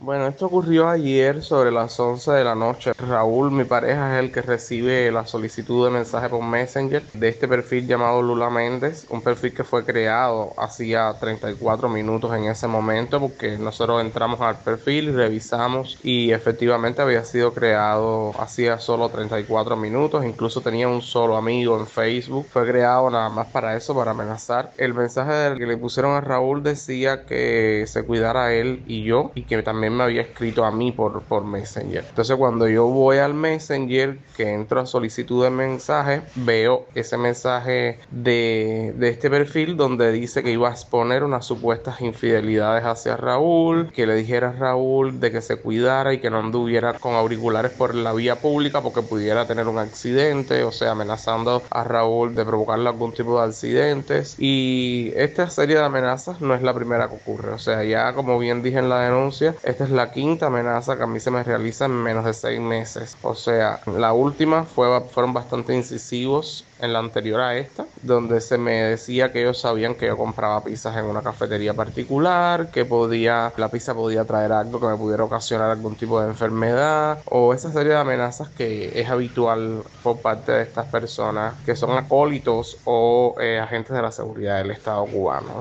Bueno, esto ocurrió ayer sobre las 11 de la noche. Raúl, mi pareja, es el que recibe la solicitud de mensaje por Messenger de este perfil llamado Lula Méndez, un perfil que fue creado hacía 34 minutos en ese momento, porque nosotros entramos al perfil y revisamos y efectivamente había sido creado hacía solo 34 minutos, incluso tenía un solo amigo en Facebook, fue creado nada más para eso, para amenazar. El mensaje del que le pusieron a Raúl decía que se cuidara a él y yo, y que también me había escrito a mí por Messenger. Entonces cuando yo voy al Messenger, que entro a solicitud de mensaje, veo ese mensaje de este perfil donde dice que iba a exponer unas supuestas infidelidades hacia Raúl, que le dijera a Raúl de que se cuidara y que no anduviera con auriculares por la vía pública porque pudiera tener un accidente, o sea, amenazando a Raúl de provocarle algún tipo de accidentes. Y esta serie de amenazas no es la primera que ocurre, o sea, ya como bien dije en la denuncia, esta es la quinta amenaza que a mí se me realiza en menos de 6 meses. O sea, la última fueron bastante incisivos en la anterior a esta, donde se me decía que ellos sabían que yo compraba pizzas en una cafetería particular, que la pizza podía traer algo que me pudiera ocasionar algún tipo de enfermedad, o esa serie de amenazas que es habitual por parte de estas personas que son acólitos o agentes de la seguridad del Estado cubano.